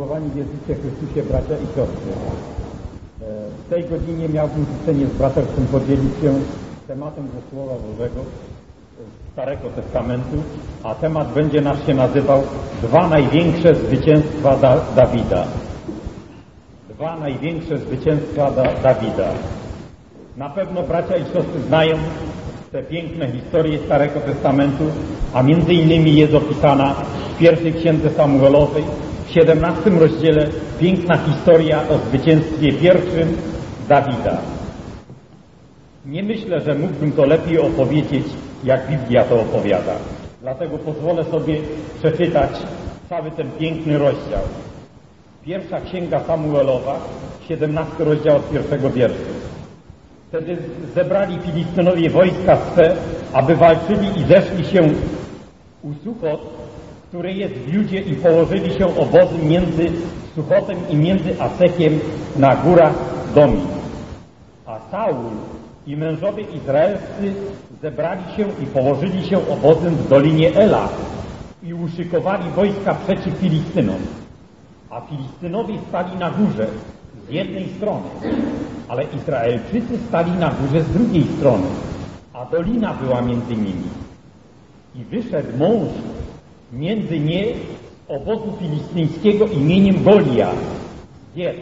Umiłowani w Jezusie Chrystusie bracia i siostry, w tej godzinie miałbym życzenie z braterstwem podzielić się tematem ze Słowa Bożego z Starego Testamentu, a temat będzie nasz się nazywał Dwa największe zwycięstwa Dawida. Dwa największe zwycięstwa Dawida. Na pewno bracia i siostry znają te piękne historie Starego Testamentu, a między innymi jest opisana w pierwszej księdze Samuelowej, w 17 rozdziale piękna historia o zwycięstwie pierwszym Dawida. Nie myślę, że mógłbym to lepiej opowiedzieć, jak Biblia to opowiada. Dlatego pozwolę sobie przeczytać cały ten piękny rozdział. Pierwsza księga Samuelowa, 17 rozdział od pierwszego wiersza. Wtedy zebrali Filistynowie wojska swe, aby walczyli i zeszli się u Suchot, który jest w Judzie, i położyli się obozy między Suchotem i między Asekiem na górach Domi. A Saul i mężowie izraelscy zebrali się i położyli się obozem w dolinie Ela i uszykowali wojska przeciw Filistynom. A Filistynowie stali na górze z jednej strony, ale Izraelczycy stali na górze z drugiej strony, a dolina była między nimi. I wyszedł mąż między nie z obozu filistyńskiego imieniem Goliat z Giet.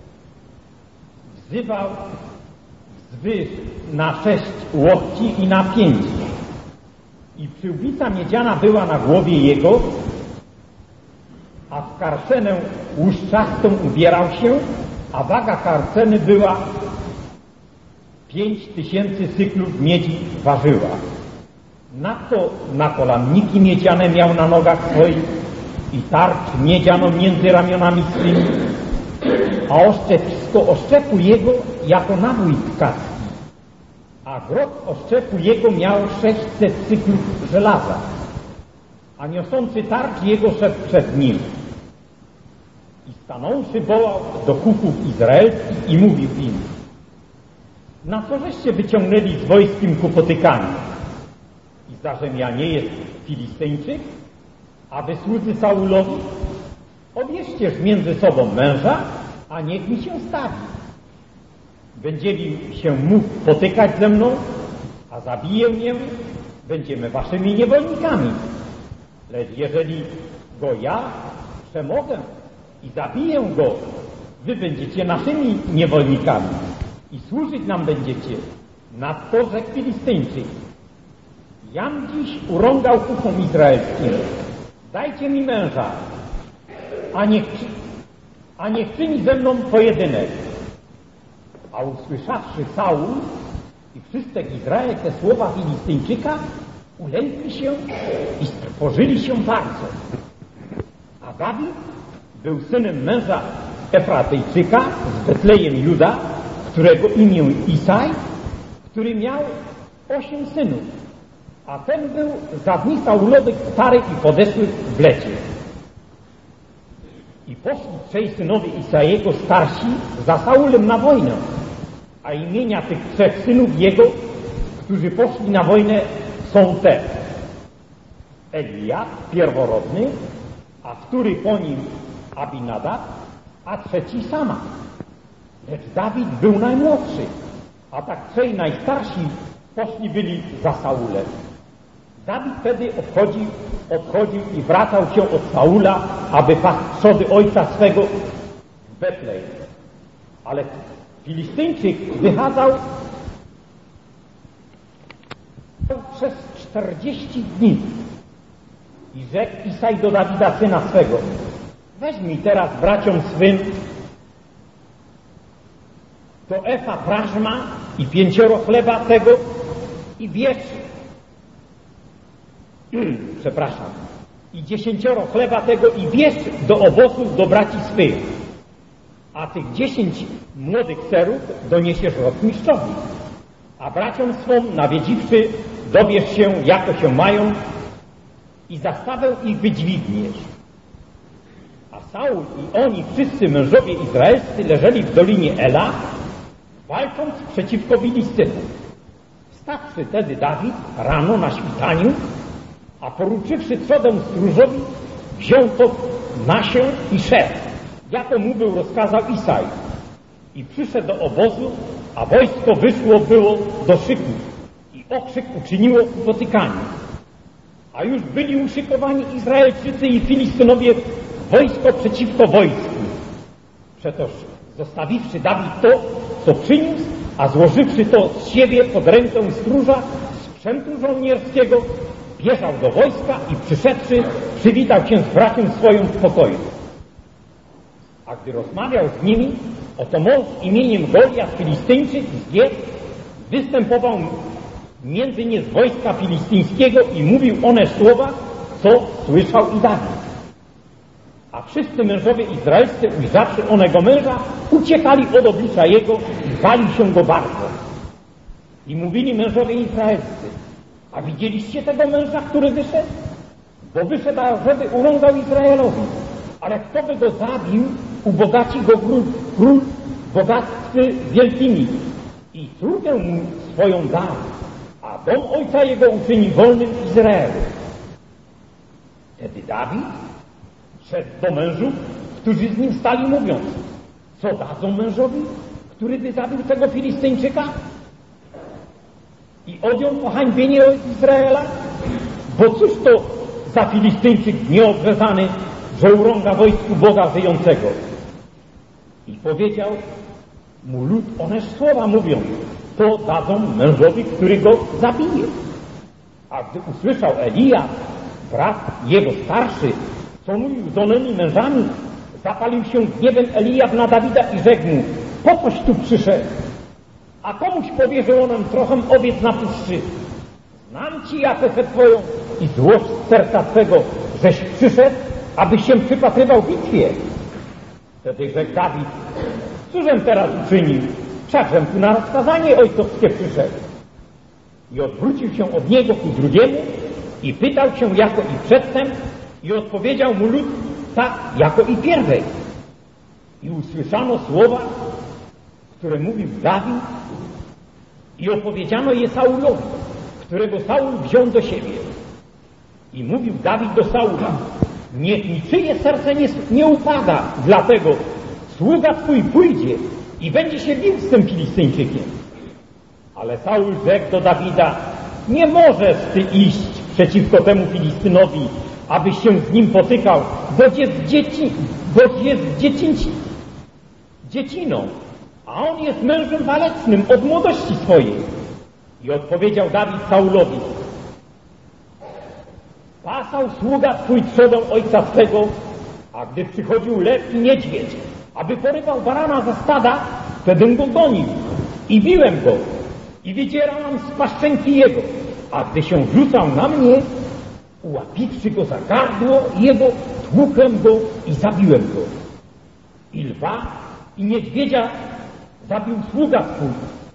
Wzywał wzwyż na 6 łokci i na 5. I przyłbica miedziana była na głowie jego, a w karcenę łuszczastą ubierał się, a waga karceny była 5000 cyklów miedzi ważyła. Nadto nakolanniki miedziane miał na nogach swoich i tarcz miedzianą między ramionami swymi, a oszczepisko oszczepu jego jako nabój tkacki, a grot oszczepu jego miał 600 cyklów żelaza, a niosący tarcz jego szedł przed nim. I stanąwszy wołał do chłopów izraelskich i mówił im: na co żeście wyciągnęli z wojskiem kłopotykami? I zażem ja nie jest Filistyńczyk, a wy słudzy Saulowi? Obierzcież między sobą męża, a niech mi się stawi. Będzieli się mógł potykać ze mną, a zabije mnie, będziemy waszymi niewolnikami. Lecz jeżeli go ja przemogę i zabiję go, wy będziecie naszymi niewolnikami i służyć nam będziecie. Nadto rzekł Filistyńczyk: jam dziś urągał chłopom izraelskim, dajcie mi męża, a niech czyni ze mną pojedynek. A usłyszawszy Saul i wszyscy Izrael te słowa Filistyńczyka, ulękli się i strwożyli się bardzo. A Dawid był synem męża Efratyjczyka z Betlejem Juda, którego imię Isaj, który miał 8 synów, a ten był za dni Saulowych stary i podeszły w blecie. I poszli 3 synowie Isajego starsi za Saulem na wojnę, a imienia tych 3 synów jego, którzy poszli na wojnę, są te: Eliab, pierworodny, a który po nim Abinadab, a 3 Sama. Lecz Dawid był najmłodszy, a tak 3 najstarsi poszli byli za Saulem. Dawid wtedy odchodził i wracał się od Saula, aby pasł trzody ojca swego w Betlejem. Ale Filistyńczyk wychadzał przez 40 dni i rzekł Isaj do Dawida, syna swego: weźmij teraz braciom swym to efa prażma i 5 chleba tego i bierz i 10 chleba tego i bierz do obozu do braci swych, a tych 10 młodych serów doniesiesz rotmistrzowi, a braciom swom nawiedziwszy dobierz się, jako się mają, i zastawę ich wydźwigniesz. A Saul i oni wszyscy mężowie izraelscy leżeli w dolinie Ela, walcząc przeciwko Filistynom. Wstawszy tedy Dawid rano na świtaniu, a poruczywszy trzodę stróżowi, wziął to nasion i szedł, jako mu był rozkazał Isaj. I przyszedł do obozu, a wojsko wyszło było do szyku i okrzyk uczyniło spotykanie. A już byli uszykowani Izraelczycy i Filistynowie wojsko przeciwko wojsku. Przetoż zostawiwszy Dawid to, co przyniósł, a złożywszy to z siebie pod ręką stróża sprzętu żołnierskiego, bieżał do wojska i przyszedłszy, przywitał się z bracią swoją w pokoju. A gdy rozmawiał z nimi, oto mąż imieniem Goliat Filistyńczyk z Giet występował między nie z wojska filistyńskiego i mówił one słowa, co słyszał i Dawid. A wszyscy mężowie izraelscy, ujrzawszy onego męża, uciekali od oblicza jego i bali się go bardzo. I mówili mężowie izraelscy: a widzieliście tego męża, który wyszedł? Bo wyszedł, żeby urągał Izraelowi. Ale kto by go zabił, ubogaci go król bogactwy wielkimi i córkę mu swoją da, a dom ojca jego uczyni wolnym Izraelu. Wtedy Dawid szedł do mężów, którzy z nim stali, mówiąc: co dadzą mężowi, który by zabił tego Filistyńczyka? I odjął pohańbienie od Izraela? Bo cóż to za Filistyńczyk nieobrzezany, że urąga wojsku Boga żyjącego? I powiedział mu lud oneż słowa, mówiąc: to dadzą mężowi, który go zabije. A gdy usłyszał Elija, brat jego starszy, co mówił z onymi mężami, zapalił się gniewem Eliab na Dawida i rzekł mu: po coś tu przyszedł? A komuś powierzył on trochę owiec na puszczy. Znam ci Jafetę twoją i złość z serca twego, żeś przyszedł, aby się przypatrywał bitwie. Wtedy rzekł Dawid: cóżem teraz uczynił? Wszakżem tu na rozkazanie ojcowskie przyszedł. I odwrócił się od niego ku drugiemu i pytał się jako i przedtem, i odpowiedział mu lud tak jako i pierwej. I usłyszano słowa, które mówił Dawid, i opowiedziano je Saulowi, którego Saul wziął do siebie. I mówił Dawid do Saula: niech niczyje serce nie upada, dlatego sługa twój pójdzie i będzie się bił z tym Filistyńczykiem. Ale Saul rzekł do Dawida: nie możesz ty iść przeciwko temu Filistynowi, abyś się z nim potykał, boś jest dzieciną, a on jest mężem walecznym od młodości swojej. I odpowiedział Dawid Saulowi: pasał sługa twój trzodą ojca swego, a gdy przychodził lew i niedźwiedź, aby porywał barana ze stada, wtedy go gonił i biłem go i wydzierałam z paszczęki jego, a gdy się rzucał na mnie, ułapiwszy go za gardło jego, tłukłem go i zabiłem go. I lwa i niedźwiedzia zabił sługa twój.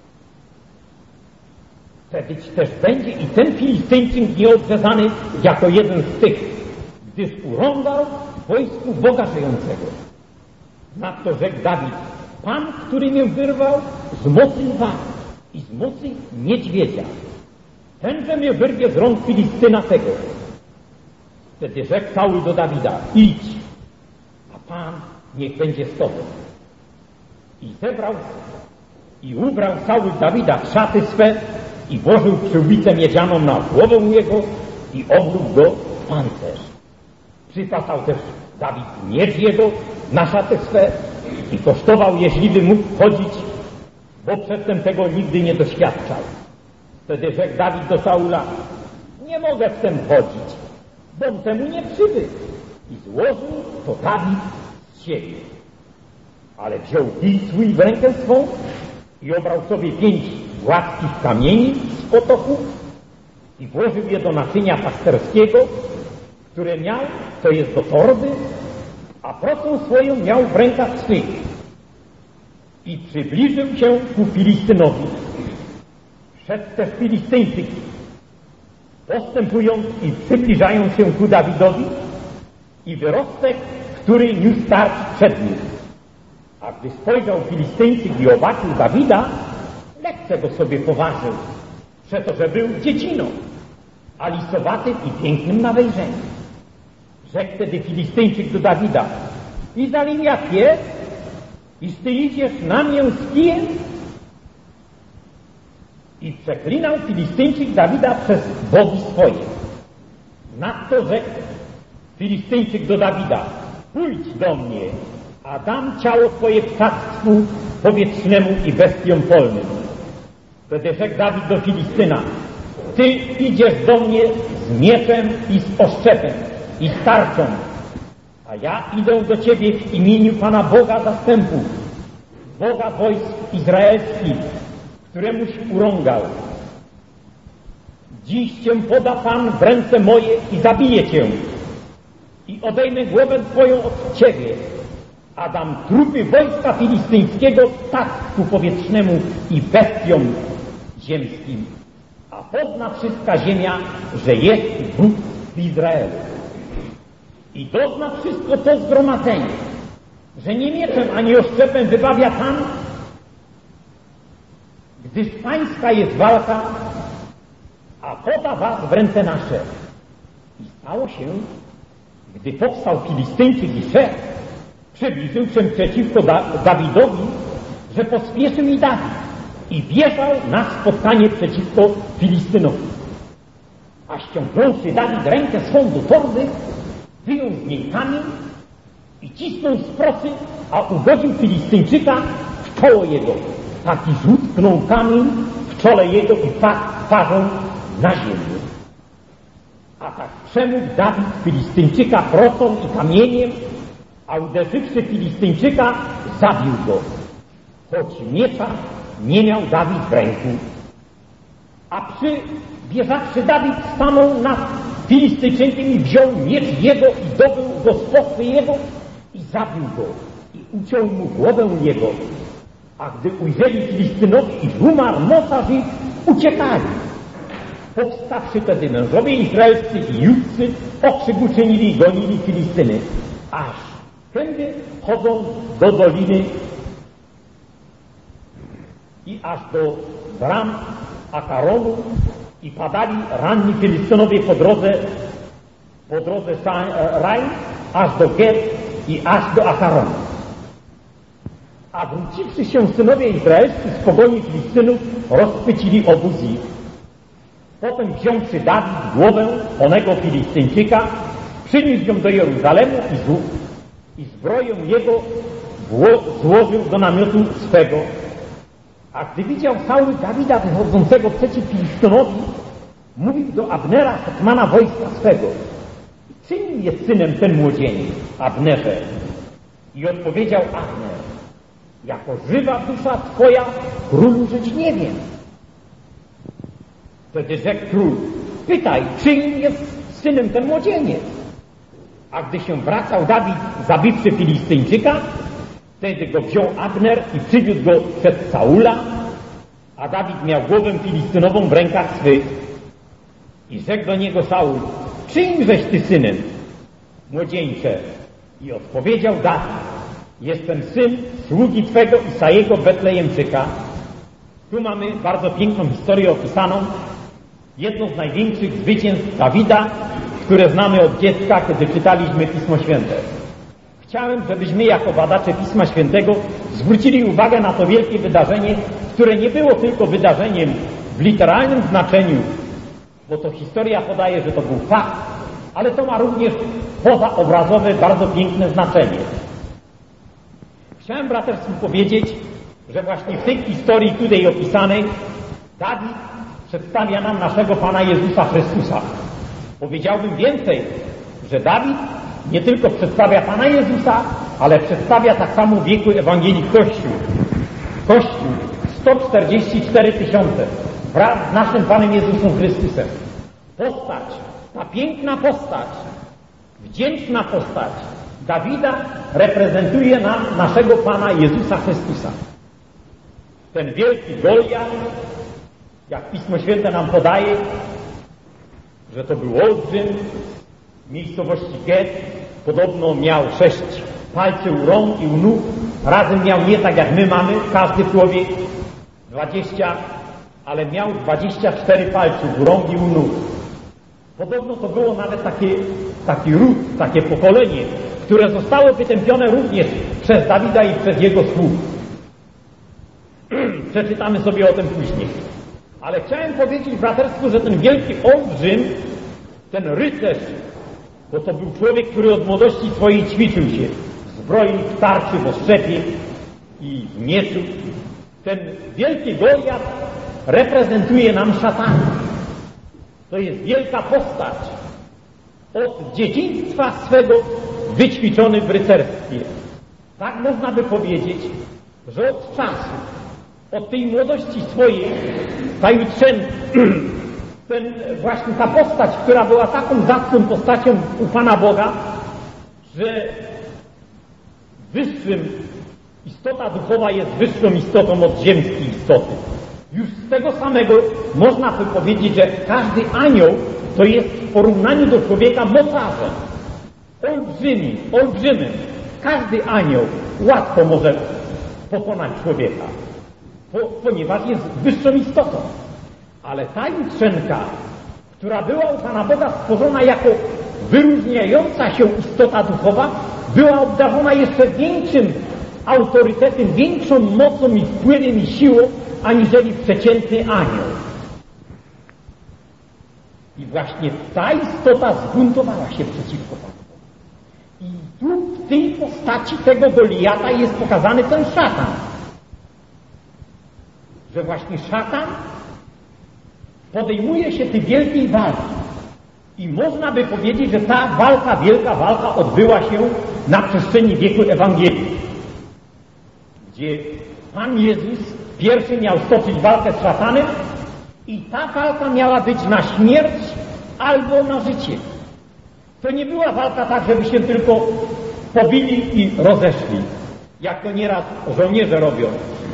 Wtedy też będzie i ten Filistyńczyk nieobrzezany jako jeden z tych, gdyż urągał wojsku Boga żyjącego. Nadto rzekł Dawid: Pan, który mnie wyrwał z mocy lwa i z mocy niedźwiedzia, tenże mnie wyrwie z rąk Filistyna tego. Wtedy rzekł Saul do Dawida: idź, a Pan niech będzie z tobą. I zebrał i ubrał Saul Dawida w szaty swe i włożył przyłbicę miedzianą na głowę jego i oblógł go w pancerz. Przypasał też Dawid miecz jego na szaty swe i kosztował, jeśliby mógł chodzić, bo przedtem tego nigdy nie doświadczał. Wtedy rzekł Dawid do Saula: nie mogę w tym chodzić, bom temu nie przywykł. I złożył to Dawid z siebie. Ale wziął kij swój w rękę swą i obrał sobie 5 gładkich kamieni z potoku i włożył je do naczynia pasterskiego, które miał, to jest do torby, a procą swoją miał w rękach swych. I przybliżył się ku Filistynowi. Szedł też Filistyńczyk, postępując i przybliżając się ku Dawidowi, i wyrostek, który niósł tarcz przed nim. A gdy spojrzał Filistyńczyk i zobaczył Dawida, lekce go sobie poważył, przeto, że był dzieciną, a lisowatym i pięknym na wejrzeniu. Rzekł wtedy Filistyńczyk do Dawida: i zaliwia pies, iż ty idziesz na mnie z kijem? I przeklinał Filistyńczyk Dawida przez bogi swoje. Nadto rzekł Filistyńczyk do Dawida: pójdź do mnie, a dam ciało twoje ptactwu powietrznemu i bestiom polnym. Wtedy rzekł Dawid do Filistyna: ty idziesz do mnie z mieczem i z oszczepem i z tarczą, a ja idę do ciebie w imieniu Pana Boga zastępów, Boga wojsk izraelskich, któremuś urągał. Dziś cię poda Pan w ręce moje i zabije cię i odejmę głowę twoją od ciebie, a dam trupy wojska filistyńskiego ptactwu powietrznemu i bestiom ziemskim. A pozna wszystka ziemia, że jest Bóg w Izraelu. I dozna wszystko to zgromadzenie, że nie mieczem ani oszczepem wybawia Pan, gdyż pańska jest walka, a poda was w ręce nasze. I stało się, gdy powstał Filistyńczyk i szedł, przybliżył się przeciwko Dawidowi, że pospieszył i Dawid i bieżał na spotkanie przeciwko Filistynowi. A ściągnąwszy Dawid rękę swą do torby, wyjął z niej kamień i cisnął z prosy, a ugodził Filistyńczyka w czoło jego. Taki rzut pnął kamień w czole jego i padł twarzą na ziemię. A tak przemógł Dawid Filistyńczyka prosą i kamieniem, a uderzywszy Filistyńczyka, zabił go. Choć miecza nie miał Dawid w ręku. A przybieżawszy Dawid stanął nad Filistyńczykiem i wziął miecz jego i dobył go z pochwy jego i zabił go i uciął mu głowę jego. A gdy ujrzeli Filistynowi, iż umarł mocarz ich, uciekali. Powstawszy wtedy mężowie izraelscy i judzcy, okrzyk uczynili i gonili Filistyny, aż tędy chodzą do doliny i aż do bram Akaronu i padali ranni Filistynowie po drodze Rain, aż do Ger i aż do Akaronu. A wróciwszy się synowie izraelscy z pogoni Filistynów, rozchwycili obóz ich. Potem wziąwszy Dawid głowę onego Filistyńczyka, przyniósł ją do Jeruzalemu i zbroję jego złożył do namiotu swego. A gdy widział Saul Dawida wychodzącego przeciw Filistynowi, mówił do Abnera, hetmana wojska swego: czyim jest synem ten młodzieniec, Abnerze? I odpowiedział Abner: jako żywa dusza twoja, królu, żyć nie wiem. Wtedy rzekł król: pytaj, czyim jest synem ten młodzieniec? A gdy się wracał Dawid, zabywszy Filistyńczyka, wtedy go wziął Abner i przywiódł go przed Saula, a Dawid miał głowę Filistynową w rękach swych. I rzekł do niego Saul: czyim żeś ty synem, młodzieńcze? I odpowiedział Dawid: jestem syn sługi twego Isajego Betlejemczyka. Tu mamy bardzo piękną historię opisaną, jedno z największych zwycięstw Dawida, które znamy od dziecka, kiedy czytaliśmy Pismo Święte. Chciałem, żebyśmy jako badacze Pisma Świętego zwrócili uwagę na to wielkie wydarzenie, które nie było tylko wydarzeniem w literalnym znaczeniu, bo to historia podaje, że to był fakt, ale to ma również pozaobrazowe, bardzo piękne znaczenie. Chciałem braterstwu powiedzieć, że właśnie w tej historii tutaj opisanej Dawid przedstawia nam naszego Pana Jezusa Chrystusa. Powiedziałbym więcej, że Dawid nie tylko przedstawia Pana Jezusa, ale przedstawia tak samo w wieku Ewangelii Kościół. Kościół 144 000 wraz z naszym Panem Jezusem Chrystusem. Postać, ta piękna postać, wdzięczna postać Dawida reprezentuje nam naszego Pana Jezusa Chrystusa. Ten wielki Goliat, jak Pismo Święte nam podaje, że to był olbrzym w miejscowości Get, podobno miał 6 palcy u rąk i u nóg, razem miał nie tak jak my mamy, każdy człowiek 20, ale miał 24 palców u rąk i u nóg. Podobno to było nawet taki ród, takie pokolenie, które zostało wytępione również przez Dawida i przez jego sług. Przeczytamy sobie o tym później. Ale chciałem powiedzieć braterstwu, że ten wielki olbrzym, ten rycerz, bo to był człowiek, który od młodości swojej ćwiczył się w zbroi, w tarczy, w oszczepie i w mieczu. Ten wielki Goliat reprezentuje nam szatana. To jest wielka postać, od dzieciństwa swego wyćwiczony w rycerstwie. Tak można by powiedzieć, że od czasu, od tej młodości swojej, właśnie ta postać, która była taką zacną postacią u Pana Boga, że istota duchowa jest wyższą istotą od ziemskiej istoty. Już z tego samego można by powiedzieć, że każdy anioł to jest w porównaniu do człowieka mocarzem. Olbrzymym. Każdy anioł łatwo może pokonać człowieka, ponieważ jest wyższą istotą. Ale ta jutrzenka, która była u Pana Boga stworzona jako wyróżniająca się istota duchowa, była obdarzona jeszcze większym autorytetem, większą mocą i wpływem i siłą, aniżeli przeciętny anioł. I właśnie ta istota zbuntowała się przeciwko Panu Bogu. I tu w tej postaci tego Goliata jest pokazany ten szatan. Że właśnie szatan podejmuje się tej wielkiej walki. I można by powiedzieć, że ta walka, wielka walka odbyła się na przestrzeni wieku Ewangelii, gdzie Pan Jezus pierwszy miał stoczyć walkę z szatanem i ta walka miała być na śmierć albo na życie. To nie była walka tak, żeby się tylko pobili i rozeszli, jak to nieraz żołnierze robią.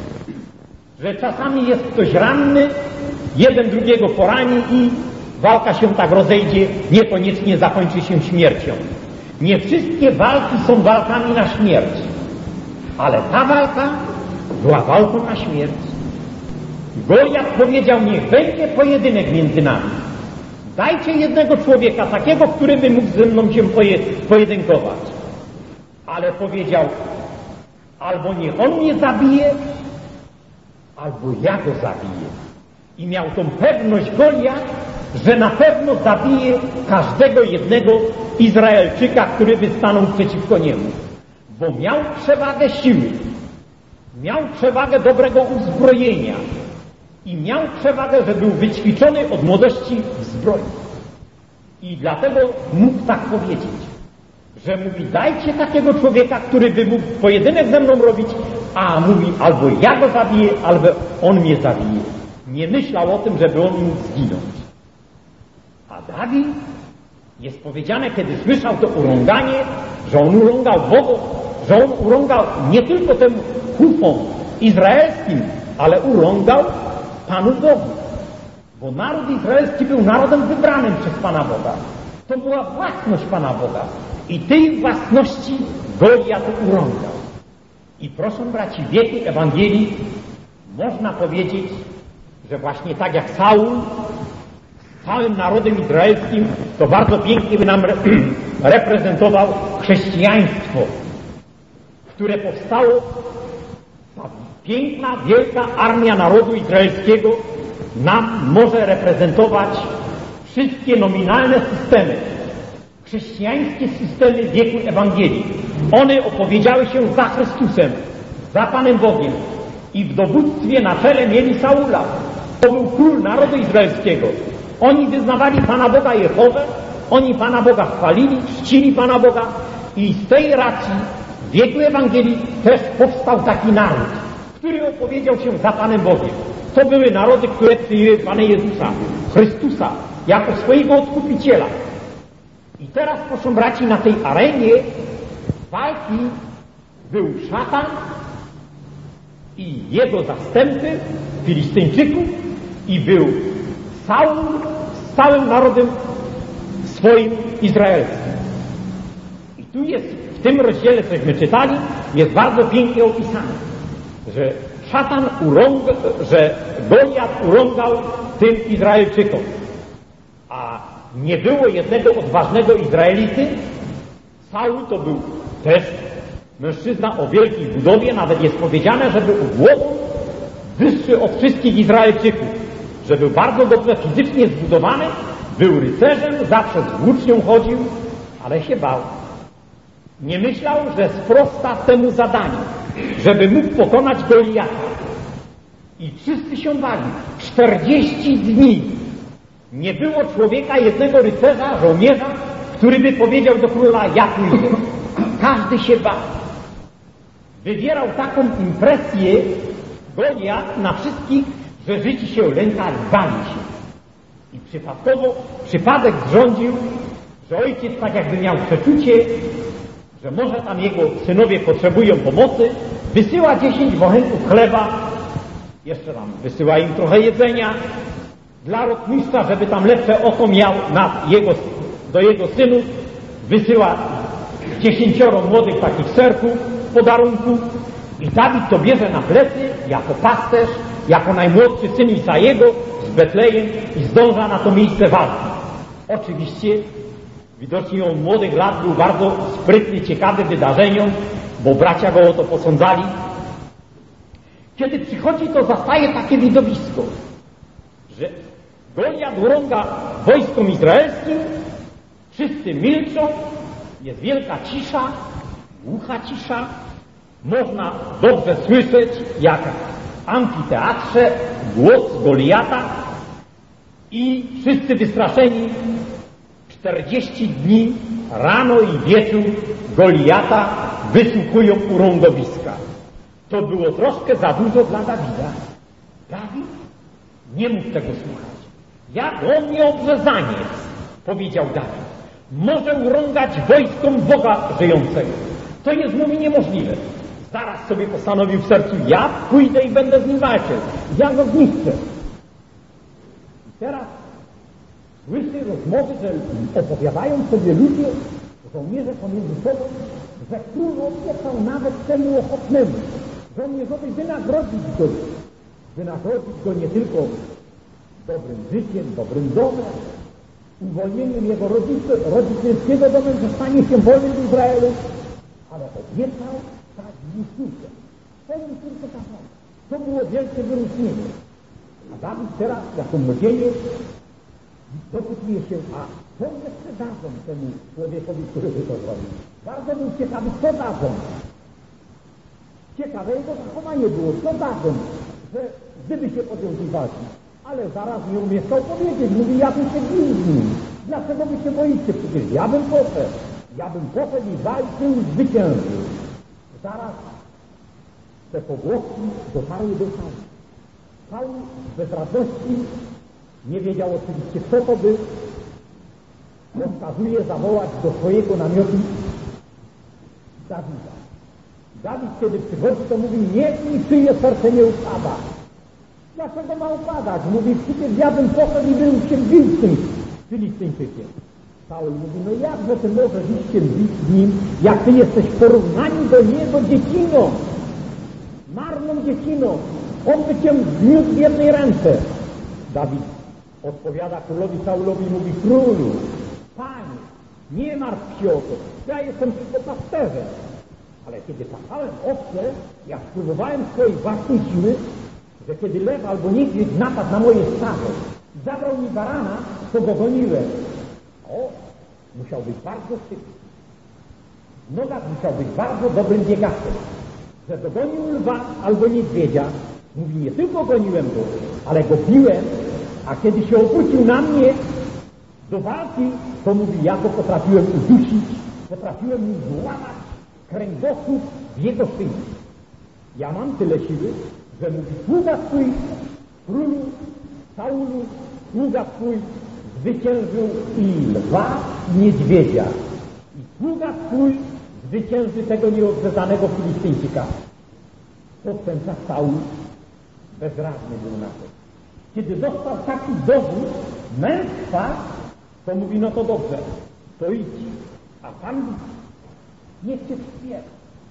Że czasami jest ktoś ranny, jeden drugiego porani i walka się tak rozejdzie, niekoniecznie zakończy się śmiercią. Nie wszystkie walki są walkami na śmierć, ale ta walka była walką na śmierć. Goliat powiedział, niech będzie pojedynek między nami. Dajcie jednego człowieka, takiego, który by mógł ze mną się pojedynkować. Ale powiedział, albo niech on mnie zabije, albo ja go zabiję. I miał tą pewność Goliat, że na pewno zabije każdego jednego Izraelczyka, który by stanął przeciwko niemu. Bo miał przewagę siły, miał przewagę dobrego uzbrojenia i miał przewagę, że był wyćwiczony od młodości w zbroi. I dlatego mógł tak powiedzieć, że mówi, dajcie takiego człowieka, który by mógł pojedynek ze mną robić, a mówi, albo ja go zabiję, albo on mnie zabije. Nie myślał o tym, żeby on mógł zginąć. A Dawid, jest powiedziane, kiedy słyszał to urąganie, że on urągał Bogu, że on urągał nie tylko tym hufom izraelskim, ale urągał Panu Bogu. Bo naród izraelski był narodem wybranym przez Pana Boga. To była własność Pana Boga. I tej własności Goliat urągał. I proszę braci, w wieku Ewangelii można powiedzieć, że właśnie tak jak Saul całym narodem izraelskim, to bardzo pięknie by nam reprezentował chrześcijaństwo, które powstało, ta piękna, wielka armia narodu izraelskiego nam może reprezentować wszystkie nominalne systemy, chrześcijańskie systemy wieku Ewangelii. One opowiedziały się za Chrystusem, za Panem Bogiem i w dowództwie na czele mieli Saula. To był król narodu izraelskiego. Oni wyznawali Pana Boga Jehowę, oni Pana Boga chwalili, czcili Pana Boga i z tej racji w wieku Ewangelii też powstał taki naród, który opowiedział się za Panem Bogiem. To były narody, które przyjęły Pana Jezusa, Chrystusa, jako swojego Odkupiciela. I teraz, proszę braci, na tej arenie walki był szatan i jego zastępy, Filistyńczyków, i był Saul z całym narodem swoim izraelskim. I tu jest, w tym rozdziale, cośmy czytali, jest bardzo pięknie opisane, że że Goliat urągał tym Izraelczykom. A nie było jednego odważnego Izraelity Saul to był też mężczyzna o wielkiej budowie, nawet jest powiedziane, że był głową wyższy od wszystkich Izraelczyków, że był bardzo dobrze fizycznie zbudowany, był rycerzem, zawsze z włócznią chodził, ale się bał. Nie myślał, że sprosta temu zadaniu, żeby mógł pokonać Goliata. I wszyscy się bali. 40 dni nie było człowieka, jednego rycerza, żołnierza, który by powiedział do króla: ja pójdę. Każdy się bał. Wywierał taką impresję Goliat na wszystkich, że Żydzi się lękali, bali się. I przypadek zrządził, że ojciec tak jakby miał przeczucie, że może tam jego synowie potrzebują pomocy, wysyła 10 bochenków chleba, jeszcze tam wysyła im trochę jedzenia dla rotmistrza, żeby tam lepsze oko miał do jego synów, wysyła 10 młodych takich serków, podarunków i Dawid to bierze na plecy jako pasterz, jako najmłodszy syn Isajego z Betlejem i zdąża na to miejsce walki. Oczywiście widocznie on młodych lat był bardzo sprytny, ciekawy wydarzeniom, bo bracia go o to posądzali. Kiedy przychodzi, to zastaje takie widowisko, że Goliat urąga wojskom izraelskim, wszyscy milczą, jest wielka cisza, głucha cisza, można dobrze słyszeć, jak w amfiteatrze głos Goliata i wszyscy wystraszeni 40 dni, rano i wieczór Goliata wysłuchują urągowiska. To było troszkę za dużo dla Dawida. Dawid nie mógł tego słuchać. Jak on nie obrzezaniec, powiedział Dawid, może urągać wojskom Boga żyjącego. To jest, mówi, niemożliwe. Zaraz sobie postanowił w sercu: ja pójdę i będę z nim walczył. Ja go zniszczę. I teraz słyszy rozmowy, że opowiadają sobie ludzie, żołnierze pomiędzy sobą, że król obiecał nawet temu ochotnemu żołnierzowi wynagrodzić go nie tylko dobrym życiem, dobrym domem, uwolnieniem jego rodzicielskiego domem, że stanie się wolnym w Izraelu, ale obiecał dać mu służbę. Pełni tylko kazał. To było wielkie wyróżnienie. A Dawid teraz, jako młodzieniec, dopytuje się: a co jeszcze dadzą temu człowiekowi, który by to zrobił? Bardzo był ciekawy, co dadzą. Ciekawe jego zachowanie było, co dadzą, że gdyby się podjął tej walki. Ale zaraz nie umieszczał powiedzieć, mówi: ja bym się bił z nim. Dlaczego wy się boicie? Przecież ja bym poszedł i walczył, zwyciężył. Zaraz te pogłoski dotarły do Saula. Saul bez radości nie wiedział oczywiście, kto to był. Rozkazuje zawołać do swojego namiotu Dawida. Dawid, kiedy przychodzi, to mówi: niech mi czyje serce nie upada. Dlaczego ma upadać? Mówi: przecież ja bym poszedł i był się bił z tym Filistyńczykiem. Saul mówi: no jakże ty możesz iść się bić z nim, jak ty jesteś w porównaniu do niego dzieciną, marną dzieciną. On by cię zniósł w jednej ręce. Dawid odpowiada królowi Saulowi i mówi: królu, panie, nie martw się o to, ja jestem tylko pasterzem. Ale kiedy pasałem owce, ja spróbowałem swojej własnej siły, że kiedy lew albo niedźwiedź napadł na moje stado i zabrał mi barana, to go goniłem. O, musiał być bardzo szybki. Nogak musiał być bardzo dobrym biegaczem, że dogonił lwa albo niedźwiedzia. Mówi: nie tylko goniłem go, ale go biłem, a kiedy się obrócił na mnie do walki, to mówi: ja go potrafiłem udusić, potrafiłem mu złamać kręgosłup w jego szyi. Ja mam tyle siły, że mówi: sługa twój, królu, Saulu, sługa twój zwyciężył i lwa, i niedźwiedzia. I sługa twój zwycięży tego nieodrzezanego Filistyńczyka. Pod ten czas Saul bezradny był na to. Kiedy dostał taki dowód męstwa, to mówi: no to dobrze, to idź, a Pan niech cię wspiera.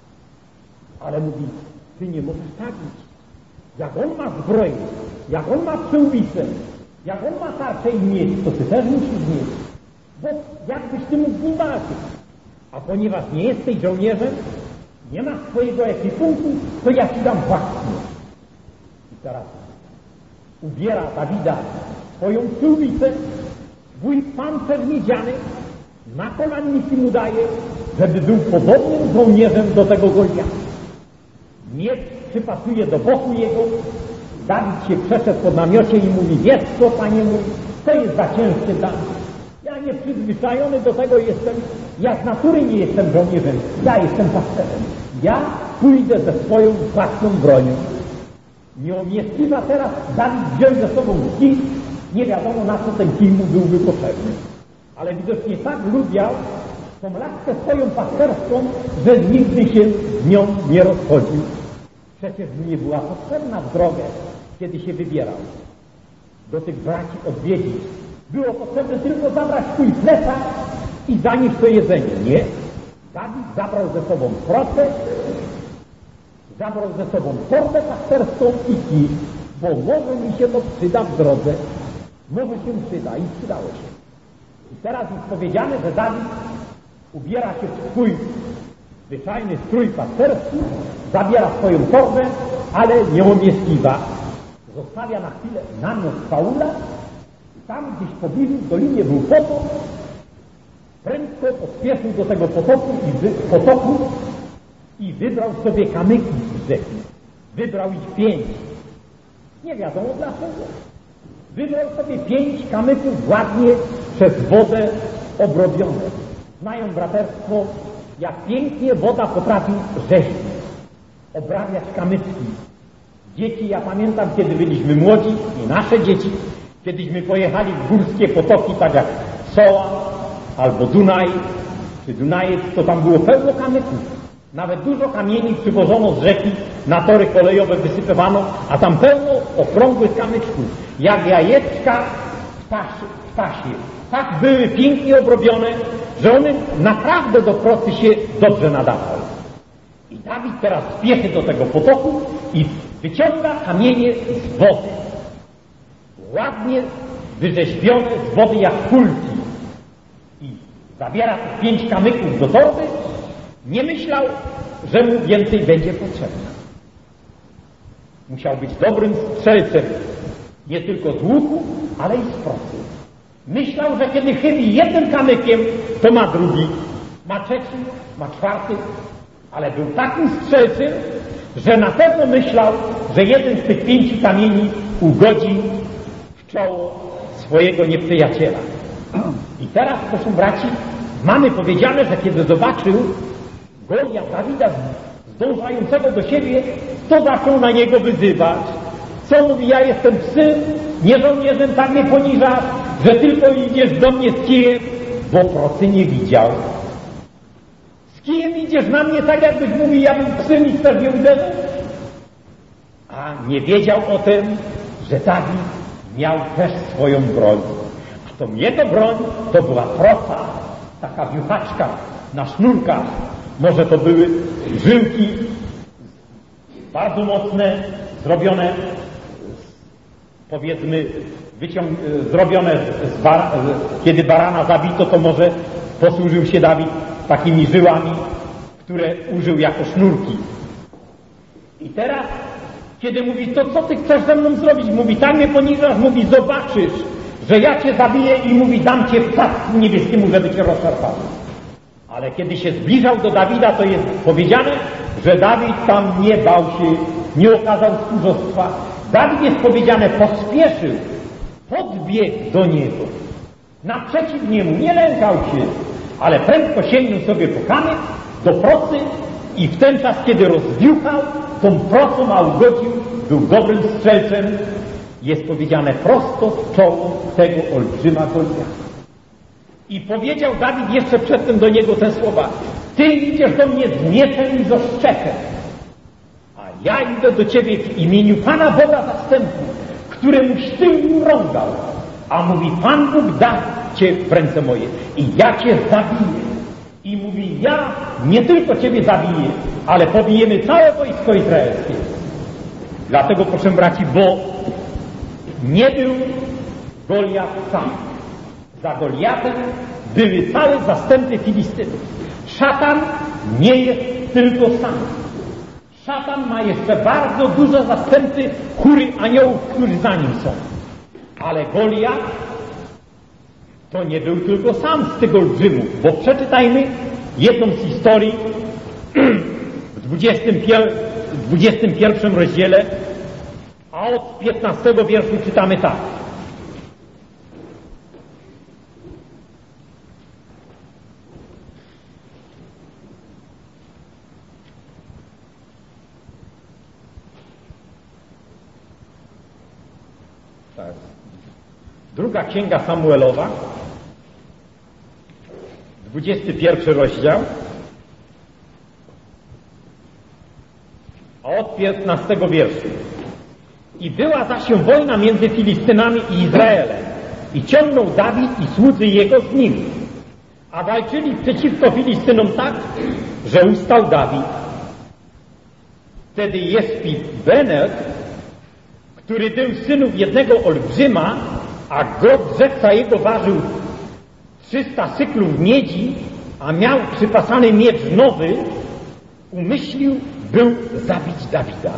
Ale mówi: ty nie możesz tak iść. Jak on ma zbroję, jak on ma przyłbicę, jak on ma tarczę i miecz, to ty też musisz mieć. Bo jakbyś ty mógł z nim walczyć? A ponieważ nie jesteś żołnierzem, nie masz swojego ekwipunku, to ja ci dam własny. I teraz ubiera Dawida swoją tubicę, swój pancerz miedziany, na kolanniki mu daje, żeby był podobnym żołnierzem do tego Goliata. Miecz przypasuje do boku jego. Dawid się przeszedł po namiocie i mówi: wiesz co, panie mój, to jest za ciężkie dla mnie. Ja nie przyzwyczajony do tego jestem, ja z natury nie jestem żołnierzem, ja jestem pasterzem. Ja pójdę ze swoją własną bronią. Nieumieściwa teraz Dawid wziął ze sobą kij, nie wiadomo na co ten kij mu byłby potrzebny. Ale widocznie tak lubiał tą laskę swoją pasterską, że nigdy się z nią nie rozchodził. Przecież nie była potrzebna w drogę, kiedy się wybierał do tych braci odwiedzić. Było potrzebne tylko zabrać swój plecak i zanieść to jedzenie. Nie. Dawid zabrał ze sobą procę, zabrał ze sobą torbę pasterską i kij, bo może mi się to przyda w drodze. Może się przyda i przydało się. I teraz jest powiedziane, że Dawid ubiera się w swój zwyczajny strój pasterski, zabiera swoją torbę, ale nie umieściwa. Zostawia na chwilę namiot Saula i tam gdzieś w pobliżu w dolinie był potok. Prędko pospieszył do tego potoku i wybrał sobie kamyki z rzeki. Wybrał ich 5. Nie wiadomo dlaczego. Wybrał sobie 5 kamyków ładnie przez wodę obrobione. Znają braterstwo, jak pięknie woda potrafi rzeźbić, obrabiać kamyczki. Dzieci, ja pamiętam, kiedy byliśmy młodzi i nasze dzieci, kiedyśmy pojechali w górskie potoki, tak jak Soła albo Dunaj, czy Dunajec, to tam było pełno kamyków. Nawet dużo kamieni przywożono z rzeki, na tory kolejowe wysypywano, a tam pełno okrągłych kamyczków, jak jajeczka w tasie. Tak były pięknie obrobione, że one naprawdę do procy się dobrze nadawały. I Dawid teraz spieszy do tego potoku i wyciąga kamienie z wody. Ładnie wyrzeźbione z wody jak kulki. I zabiera 5 kamyków do torby. Nie myślał, że mu więcej będzie potrzebne. Musiał być dobrym strzelcem, nie tylko z łuku, ale i z procy. Myślał, że kiedy chyli jednym kamykiem, to ma drugi, ma trzeci, ma czwarty, ale był takim strzelcem, że na pewno myślał, że jeden z tych 5 kamieni ugodzi w czoło swojego nieprzyjaciela. I teraz, proszę braci, mamy powiedziane, że kiedy zobaczył Goliat Dawida zdążającego do siebie, to zaczął na niego wyzywać. Co mówi: ja jestem psy, nie żołnierzem, tak mnie poniżasz, że tylko idziesz do mnie z kijem, bo procy nie widział. Z kijem idziesz na mnie tak, jakbyś mówił: ja bym psy i chcesz mnie uderzyć. A nie wiedział o tym, że Dawid miał też swoją broń. A to jego broń to była proca, taka wiuchaczka na sznurkach. Może to były żyłki bardzo mocne, zrobione, powiedzmy, zrobione kiedy barana zabito, to może posłużył się Dawid takimi żyłami, które użył jako sznurki. I teraz, kiedy mówi: to co ty chcesz ze mną zrobić? Mówi: tak mnie poniżasz, mówi: zobaczysz, że ja cię zabiję, i mówi: dam cię ptactwu niebieskiemu, żeby cię rozszarpał. Ale kiedy się zbliżał do Dawida, to jest powiedziane, że Dawid tam nie bał się, nie okazał tchórzostwa. Dawid, jest powiedziane, pospieszył, podbiegł do niego, naprzeciw niemu, nie lękał się, ale prędko sięgnął sobie po kamyk do procy i w ten czas, kiedy rozwiuchał tą procą, a ugodził, był dobrym strzelcem, jest powiedziane, prosto w czoło tego olbrzyma Goliata. I powiedział Dawid jeszcze przedtem do niego te słowa: ty idziesz do mnie z mieczem i z oszczepem, a ja idę do ciebie w imieniu Pana Boga zastępów, któremuś ty urągał. A mówi: Pan Bóg da cię w ręce moje i ja cię zabiję. I mówi: ja nie tylko ciebie zabiję, ale pobijemy całe wojsko izraelskie. Dlatego, proszę braci, bo nie był Goliat sam. Za Goliatem były całe zastępy Filistynów. szatan nie jest tylko sam. Szatan ma jeszcze bardzo dużo zastępcy chóry aniołów, którzy za nim są. Ale Goliat to nie był tylko sam z tych olbrzymów, bo przeczytajmy jedną z historii w 21 rozdziale, a od 15 wierszu czytamy tak. Druga Księga Samuelowa, 21 rozdział, a od 15 wierszu. I była zaś wojna między Filistynami i Izraelem. I ciągnął Dawid i słudzy jego z nim. A walczyli przeciwko Filistynom tak, że ustał Dawid. Wtedy Jespit-Benet, który był synów jednego olbrzyma, a grób drzewca jego ważył 300 syklów miedzi, a miał przypasany miecz nowy, umyślił był zabić Dawida.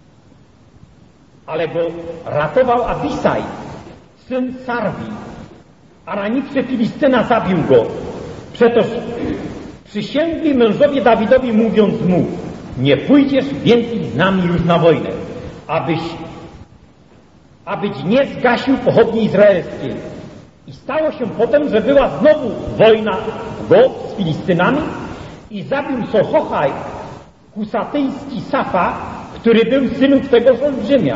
Ale go ratował Abisaj, syn Sarwi, a raniwszy Filistyna zabił go. Przetoż przysięgli mężowie Dawidowi, mówiąc mu: nie pójdziesz więcej z nami już na wojnę, abyś nie zgasił pochodni izraelskiej. I stało się potem, że była znowu wojna z Filistynami i zabił Sochochaj, kusatyjski Safa, który był synów tegoż olbrzymia.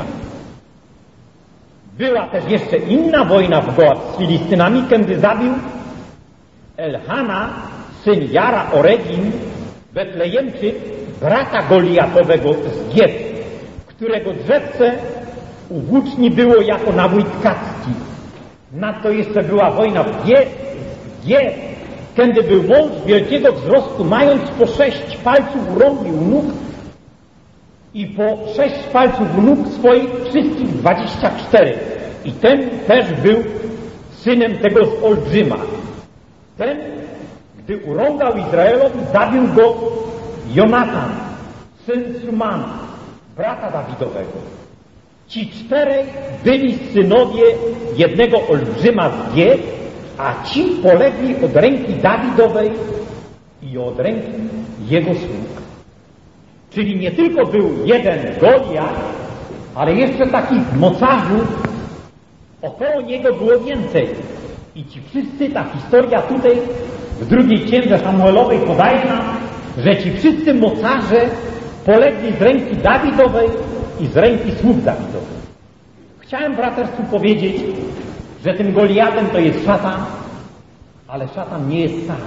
Była też jeszcze inna wojna w Goat z Filistynami, kiedy zabił Elhana, syn Jara Oregim, Betlejemczyk, brata Goliatowego z Giet, którego drzewce u włóczni było jako nabój tkacki. Nadto jeszcze była wojna w Giet, kiedy był mąż wielkiego wzrostu, mając po 6 palców u rąk i u nóg i po 6 palców u nóg swoich wszystkich 24. I ten też był synem tego z olbrzyma. Ten, gdy urągał Izraelowi, zabił go Jonatan, syn Sumana, brata Dawidowego. Ci 4 byli synowie jednego olbrzyma z Giet, a ci polegli od ręki Dawidowej i od ręki jego sług. Czyli nie tylko był jeden Goliat, ale jeszcze takich mocarzy około niego było więcej. I ci wszyscy, ta historia tutaj w drugiej Księdze Samuelowej podaje nam, że ci wszyscy mocarze polegli z ręki Dawidowej i z ręki sług Dawidowych. Chciałem braterstwu powiedzieć, że tym Goliatem to jest szatan, ale szatan nie jest sam.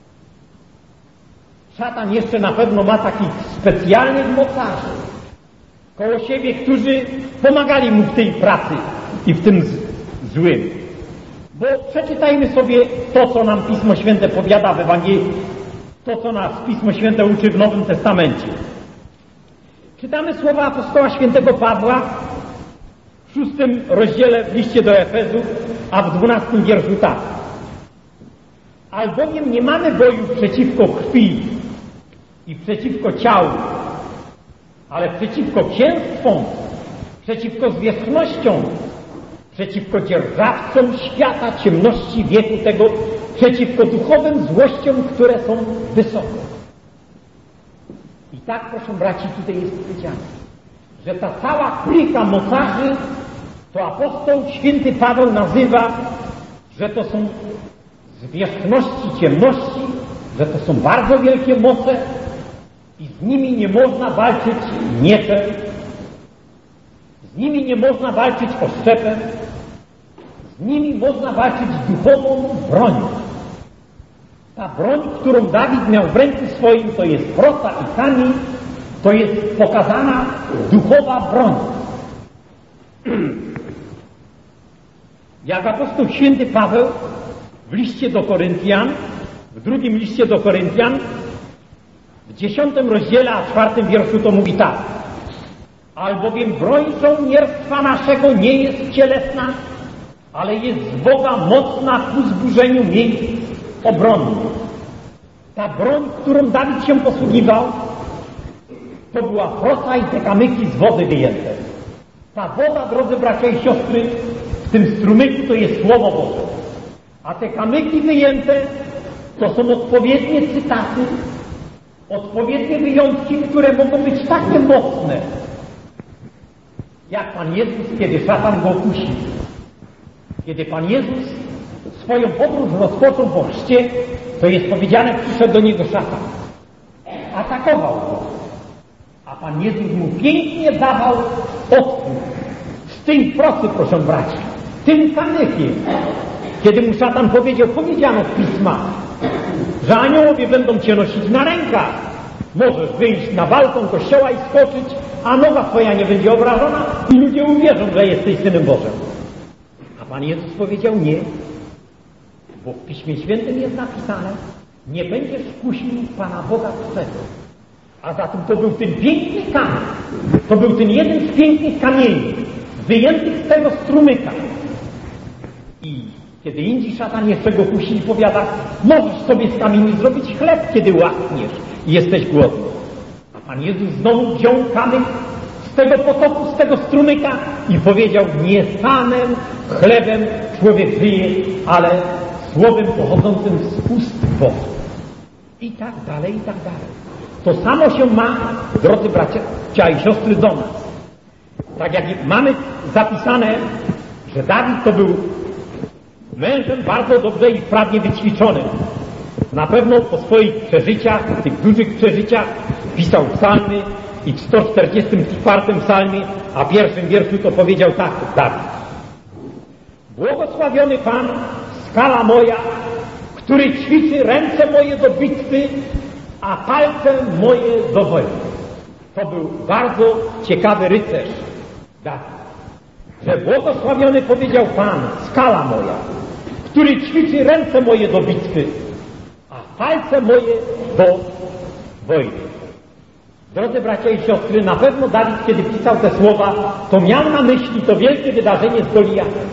Szatan jeszcze na pewno ma takich specjalnych mocarzy koło siebie, którzy pomagali mu w tej pracy i w tym złym. Bo przeczytajmy sobie to, co nam Pismo Święte powiada w Ewangelii, to, co nas Pismo Święte uczy w Nowym Testamencie. Czytamy słowa apostoła świętego Pawła w 6 rozdziale w liście do Efezów, a w 12 wierszu tak. Albowiem nie mamy boju przeciwko krwi i przeciwko ciału, ale przeciwko księstwom, przeciwko zwierzchnościom, przeciwko dzierżawcom świata ciemności wieku tego, przeciwko duchowym złościom, które są wysoko. I tak, proszę braci, tutaj jest powiedziane, że ta cała klika mocarzy, to apostoł święty Paweł nazywa, że to są zwierzchności ciemności, że to są bardzo wielkie moce i z nimi nie można walczyć mieczem, z nimi nie można walczyć oszczepem, z nimi można walczyć duchową bronią. Ta broń, którą Dawid miał w ręku swoim, to jest prosta i kamień, to jest pokazana duchowa broń. Jak apostoł święty Paweł w liście do Koryntian, w drugim liście do Koryntian, w 10 rozdziale, a 4 wierszu to mówi tak. Albowiem broń żołnierstwa naszego nie jest cielesna, ale jest z Boga mocna ku zburzeniu miejsc obronnych. Ta broń, którą Dawid się posługiwał, to była prosa i te kamyki z wody wyjęte. Ta woda, drodzy bracia i siostry, w tym strumyku to jest Słowo Boże. A te kamyki wyjęte to są odpowiednie cytaty, odpowiednie wyjątki, które mogą być takie mocne, jak Pan Jezus, kiedy szatan go kusi. Kiedy Pan Jezus swoją podróż rozpoczął po chrzcie, to jest powiedziane, przyszedł do niego szatan. Atakował go. A Pan Jezus mu pięknie dawał odpór. Z tym prosy, proszę braci, tym kamykiem. Kiedy mu szatan powiedziano w pismach, że aniołowie będą cię nosić na rękach. Możesz wyjść na balkon kościoła i skoczyć, a noga twoja nie będzie obrażona i ludzie uwierzą, że jesteś Synem Bożym. A Pan Jezus powiedział nie, bo w Piśmie Świętym jest napisane, nie będziesz kusił Pana Boga swego. A zatem to był ten piękny kamień, to był ten jeden z pięknych kamieni, wyjętych z tego strumyka. I kiedy indziej szatan jeszcze go kusi i powiada, możesz sobie z kamieni zrobić chleb, kiedy łakniesz i jesteś głodny. A Pan Jezus znowu wziął kamyk z tego potoku, z tego strumyka i powiedział, nie samym chlebem człowiek żyje, ale słowem pochodzącym z ust Bożych. I tak dalej, i tak dalej. To samo się ma, drodzy bracia i siostry, do nas. Tak jak mamy zapisane, że Dawid to był mężem bardzo dobrze i wprawnie wyćwiczonym. Na pewno po swoich przeżyciach, tych dużych przeżyciach, pisał psalmy i w 144 psalmie, a pierwszym wierszu to powiedział tak Dawid. Błogosławiony Pan, skala moja, który ćwiczy ręce moje do bitwy, a palce moje do wojny. To był bardzo ciekawy rycerz Dawid. Że błogosławiony powiedział Pan, skala moja, który ćwiczy ręce moje do bitwy, a palce moje do wojny. Drodzy bracia i siostry, na pewno Dawid, kiedy pisał te słowa, to miał na myśli to wielkie wydarzenie z Goliatem.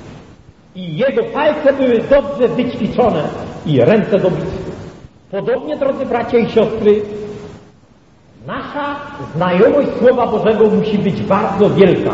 I jego palce były dobrze wyćwiczone i ręce do bitwy. Podobnie, drodzy bracia i siostry, nasza znajomość Słowa Bożego musi być bardzo wielka.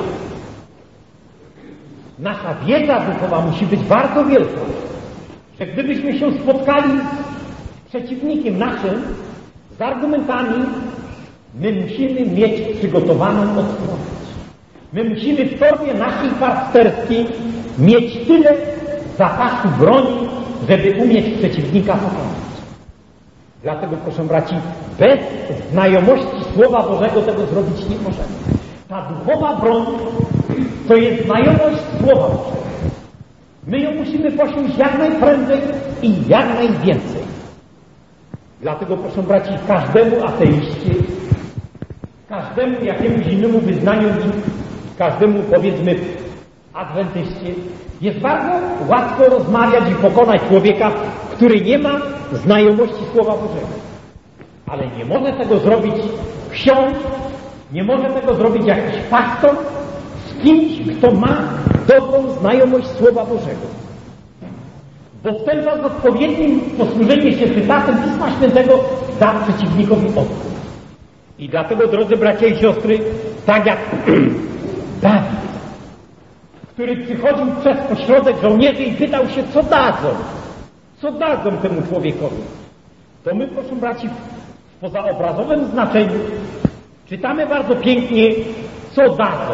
Nasza wiedza duchowa musi być bardzo wielka. Że gdybyśmy się spotkali z przeciwnikiem naszym, z argumentami, my musimy mieć przygotowaną odpowiedź. My musimy w torbie naszej pasterskiej mieć tyle zapasu broni, żeby umieć przeciwnika pokonać. Dlatego, proszę braci, bez znajomości Słowa Bożego tego zrobić nie możemy. Ta duchowa broń to jest znajomość Słowa Bożego. My ją musimy posiąść jak najprędzej i jak najwięcej. Dlatego, proszę braci, każdemu ateiście, każdemu jakiemuś innemu wyznaniu, każdemu, powiedzmy, adwentyście, jest bardzo łatwo rozmawiać i pokonać człowieka, który nie ma znajomości Słowa Bożego. Ale nie może tego zrobić ksiądz, nie może tego zrobić jakiś pastor z kimś, kto ma dobrą znajomość Słowa Bożego. Bo w ten czas odpowiednim posłużenie się cytatem Pisma Świętego da przeciwnikowi odpór. I dlatego, drodzy bracia i siostry, tak jak Dawid, który przychodził przez ośrodek żołnierzy i pytał się, co dadzą temu człowiekowi, to my, proszę braci, w pozaobrazowym znaczeniu czytamy bardzo pięknie, co dadzą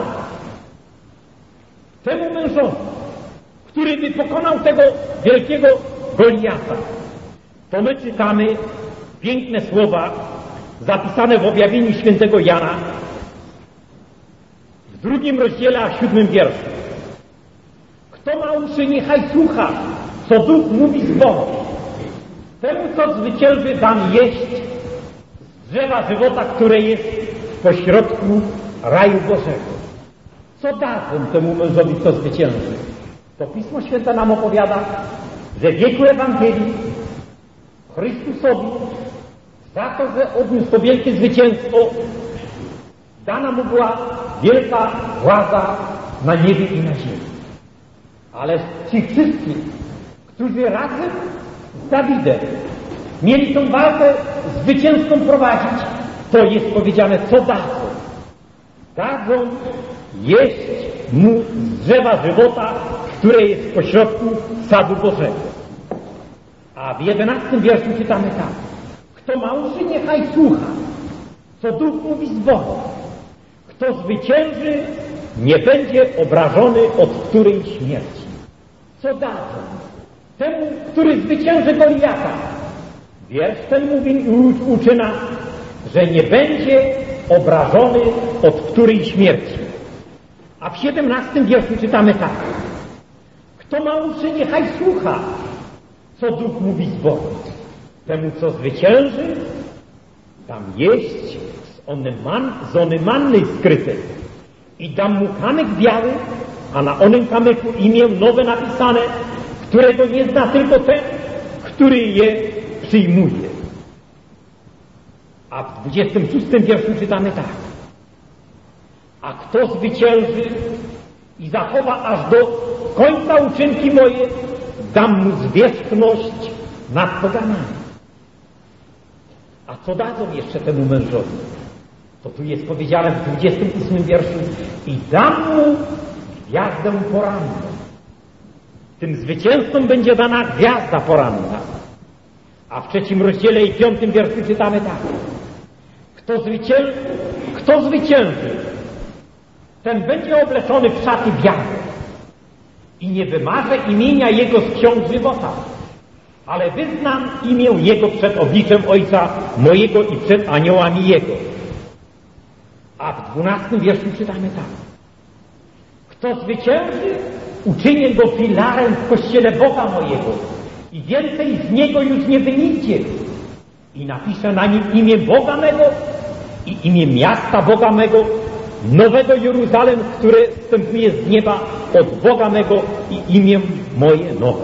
temu mężowi, który by pokonał tego wielkiego Goliata. To my czytamy piękne słowa zapisane w objawieniu świętego Jana w 2 rozdziale, a 7 wierszu. Kto ma uszy, niechaj słucha, co Duch mówi z Boga. Temu, co zwycięży, dam jeść z drzewa żywota, które jest pośrodku raju Bożego. Co dadzą temu mężowi, kto zwycięży? To Pismo Święte nam opowiada, że w wieku Ewangelii Chrystusowi za to, że odniósł to wielkie zwycięstwo, dana mu była wielka władza na niebie i na ziemi. Ale ci wszyscy, którzy razem z Dawidem mieli tą walkę zwycięską prowadzić, to jest powiedziane, co dadzą. Dadzą jeść mu z drzewa żywota, które jest pośrodku sadu Bożego. A w 11 wierszu czytamy tak. Kto ma uszy, niechaj słucha, co Duch mówi zboru. Kto zwycięży, nie będzie obrażony od której śmierci. Co dadzą? Temu, który zwycięży Goliata. Wiersz ten mówi i uczy nas, że nie będzie obrażony od której śmierci. A w 17 wierszu czytamy tak. Kto ma uszy, niechaj słucha, co Duch mówi zboru. Temu, co zwycięży, dam jeść z onej manny skrytej i dam mu kamyk biały, a na onym kamyku imię nowe napisane, którego nie zna tylko ten, który je przyjmuje. A w 26 wierszu czytamy tak. A kto zwycięży i zachowa aż do końca uczynki moje, dam mu zwierzchność nad poganami. A co dadzą jeszcze temu mężowi? To tu jest powiedziane w 28 wierszu. I dam mu gwiazdę poranną. Tym zwycięzcom będzie dana gwiazda poranna. A w 3 rozdziale i 5 wierszu czytamy tak. Kto zwycięży, ten będzie obleczony w szaty białe i nie wymarzę imienia Jego z ksiąg żywota, ale wyznam imię Jego przed obliczem Ojca mojego i przed aniołami Jego. A w 12 wierszu czytamy tak. Kto zwycięży, uczynię go filarem w kościele Boga mojego i więcej z niego już nie wyjdzie. I napiszę na nim imię Boga mego i imię miasta Boga mego, nowego Jeruzalem, które wstępuje z nieba od Boga mego i imię moje nowe.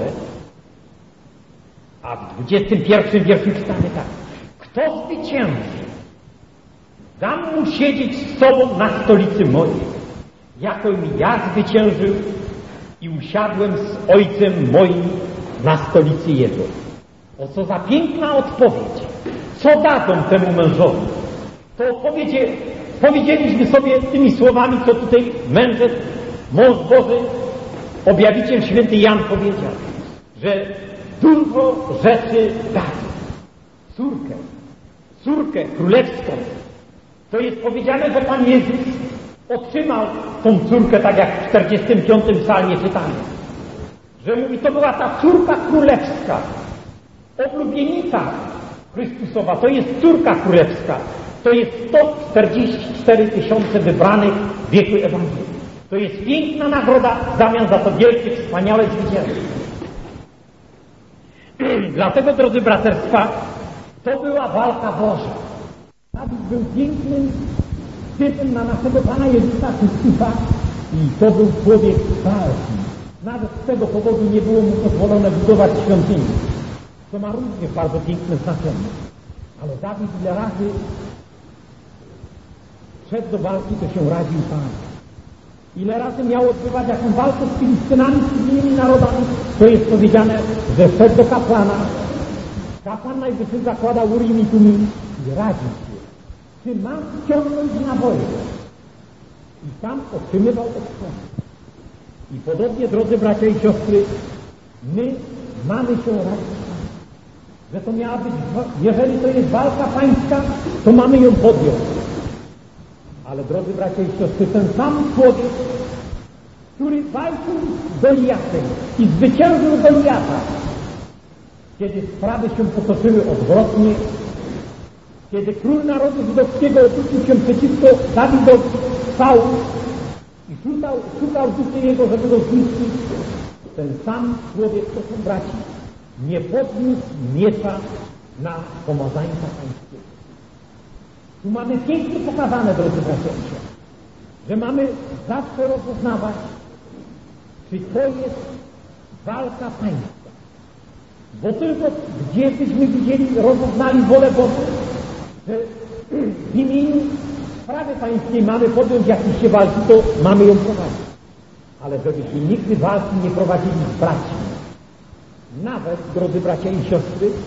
A w 21 wierszu czytamy tak. Kto zwycięży, dam mu siedzieć z sobą na stolicy mojej, jakom ja zwyciężył i usiadłem z Ojcem moim na stolicy Jego. O co za piękna odpowiedź. Co dadzą temu mężowi? To powiedzieliśmy sobie tymi słowami, co tutaj mężec, mąż Boży, objawiciel święty Jan powiedział, że dużo rzeczy dadzą. Córkę królewską. To jest powiedziane, że Pan Jezus otrzymał tą córkę, tak jak w 45 psalmie czytamy. Że mówi, to była ta córka królewska, oblubienica Chrystusowa, to jest córka królewska. To jest 144 000 wybranych w wieku Ewangelii. To jest piękna nagroda w zamian za to wielkie, wspaniałe zwycięstwo. Dlatego, drodzy braterstwa, to była walka Boża. Dawid był pięknym typem na naszego Pana Jezusa Chrystusa i to był człowiek walki. Nawet z tego powodu nie było mu pozwolone budować świątyni. To ma również bardzo piękne znaczenie. Ale Dawid ile razy szedł do walki, to się raził Pan. Ile razy miał odbywać jakąś walkę z Filistynami, z innymi narodami, to jest powiedziane, że szedł do kapłana. Kapłan najwyższy zakładał Urim i Tumim i radził się, czy mam ściągnąć na wojnę. I tam otrzymywał odpłatę. I podobnie, drodzy bracia i siostry, my mamy się radzić, że to miała być, jeżeli to jest walka pańska, to mamy ją podjąć. Ale drodzy bracia i siostry, ten sam człowiek, który walczył z Goliatem i zwyciężył Goliata, kiedy sprawy się potoczyły odwrotnie, kiedy król narodu żydowskiego opuścił się przeciwko Dawidowi, Saul i szukał duszy jego, żeby go zniszczyć, ten sam człowiek, to są braci, nie podniósł miecza na pomazańca pańskiego. Tu mamy pięknie pokazane, drodzy bracia, że mamy zawsze rozpoznawać, czy to jest walka pańska. Bo tylko gdzie byśmy widzieli, rozeznali wolę Bożą, że w imieniu sprawy pańskiej mamy podjąć jakieś się walki, to mamy ją prowadzić. Ale żebyśmy nigdy walki nie prowadzili z braćmi. Nawet, drodzy bracia i siostry,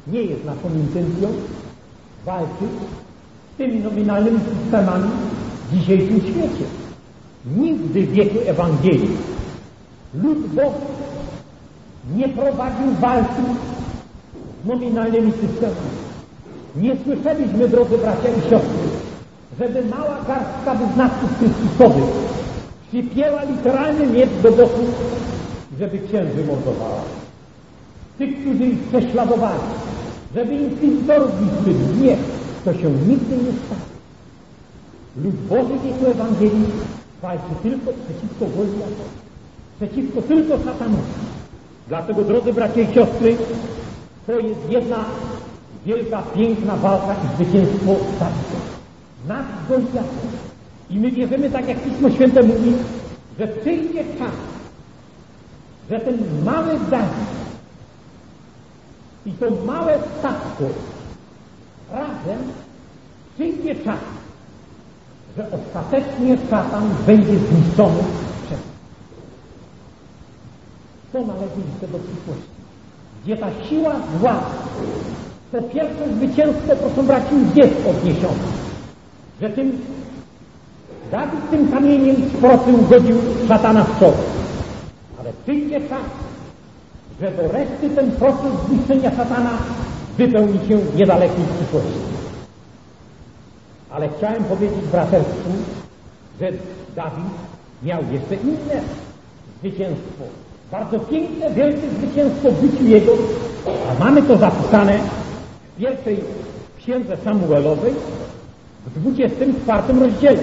Nie jest naszą intencją walczyć z tymi nominalnymi systemami w dzisiejszym świecie. Nigdy w wieku Ewangelii lud Boży nie prowadził walki z nominalnymi systemami. Nie słyszeliśmy, drodzy bracia i siostry, żeby mała garstka wyznawców Chrystusowych przypięła literalny miecz do boku, żeby księży mordowała. Tych, którzy ich prześladowali, żeby inkwizytorów niszczyli. Nie, to się nigdy nie stało. Lud Boży w wieku Ewangelii walczy tylko przeciwko Goliatowi, przeciwko tylko szatanowi. Dlatego, drodzy bracia i siostry, to jest jedna wielka, piękna walka i zwycięstwo Dawida nad Goliatem. I my wierzymy, tak jak Pismo Święte mówi, że przyjdzie czas, że ten mały Dawid i to małe statko razem przyjdzie czas, że ostatecznie szatan będzie zniszczony przez nas. To należy jeszcze do przyszłości, gdzie ta siła zła, to pierwsze zwycięstwo, proszę braci, już jest odniesione, że tym Dawid tym kamieniem z procy ugodził szatana w czoło. Ale przyjdzie czas, że do reszty ten proces zniszczenia szatana wypełni się w niedalekiej przyszłości. Ale chciałem powiedzieć braterstwu, że Dawid miał jeszcze inne zwycięstwo. Bardzo piękne, wielkie zwycięstwo w życiu jego, a mamy to zapisane w pierwszej księdze Samuelowej w 24 rozdziale.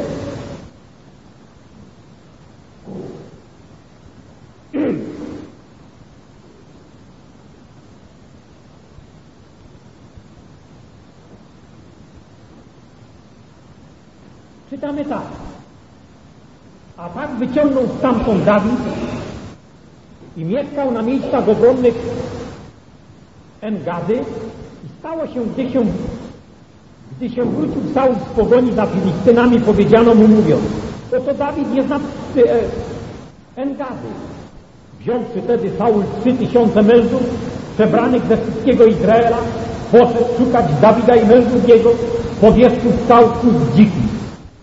Czytamy tak. A tak wyciągnął stamtąd Dawid i mieszkał na miejscach obronnych En-Gady i stało się, gdy się wrócił Saul z pogoni za Filistynami, powiedziano mu mówiąc: oto Dawid jest na En-Gady. Wziąwszy wtedy Saul 3000 mężów przebranych ze wszystkiego Izraela, poszedł szukać Dawida i mężów jego po wierzchu skałków dzikich.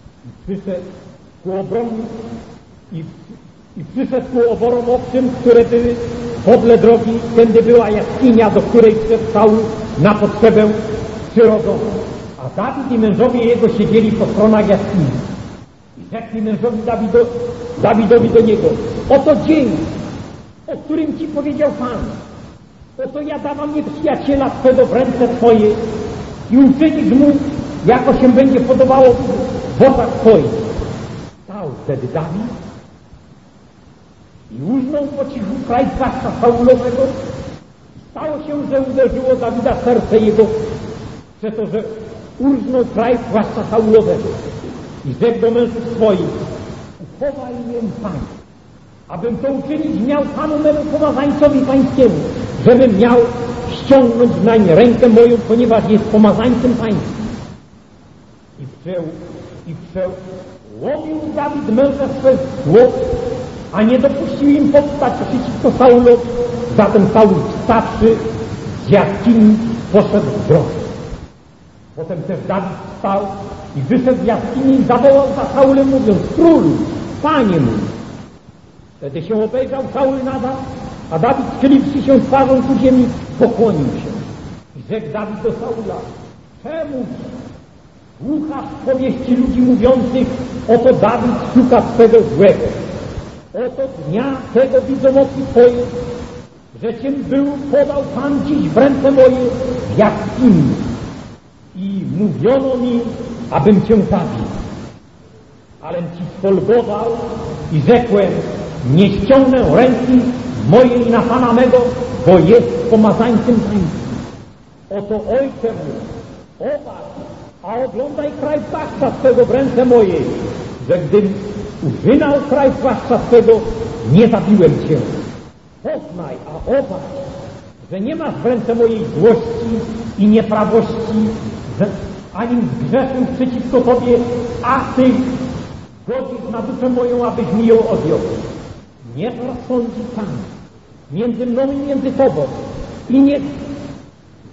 I przyszedł ku oborom owczym, które były podle drogi, tędy była jaskinia, do której wszedł Saul na potrzebę przyrodzoną. A Dawid i mężowie jego siedzieli po stronach jaskini. I rzekli mężowi Dawidowi do niego: oto dzień, o którym ci powiedział Pan. Oto ja dawam nieprzyjaciela twego w ręce twoje i uczynisz mu, jako się będzie podobało w oczach twoich. Stał wtedy Dawid i uznał po cichu kraj płaszcza Saulowego. Stało się, że uderzyło Dawida serce jego, przez to, że urżnął kraj płaszcza Saulowego. I rzekł do mężów swoich: uchowaj mnie, Panie, abym to uczynić miał Panu memu pomazańcowi pańskiemu, żebym miał ściągnąć nań rękę moją, ponieważ jest pomazańcem pańskim. I przełomił Dawid męża swe zło, a nie dopuścił im powstać przeciwko Saulowi. Zatem Saul, wstawszy z jaskini, poszedł w drogę. Potem też Dawid wstał i wyszedł z jaskini i zawołał za Saulem, mówiąc: królu, Panie mój. Wtedy się obejrzał Saul nadal, a Dawid, schyliwszy się twarzą ku ziemi, pokłonił się. I rzekł Dawid do Saula: czemu słuchasz powieści ludzi mówiących: oto Dawid szuka swego złego. Oto dnia tego widzą oczy twoje, że cię był podał Pan dziś w ręce moje w jaskini. I mówiono mi, abym cię zabił. Alem ci sfolgował i rzekłem: nie ściągnę ręki mojej na Pana mego, bo jest pomazańcem pańskim. Oto ojcze mój, obaw, a oglądaj kraj płaszcza swego w ręce mojej, że gdym użynał kraj płaszcza swego, nie zabiłem cię. Poznaj, a obaw, że nie masz w ręce mojej złości i nieprawości, ani zgrzeszył przeciwko Tobie, a Ty godzisz na duszę moją, abyś mi ją odjął. Niech rozsądzi Pan między mną i między Tobą i niech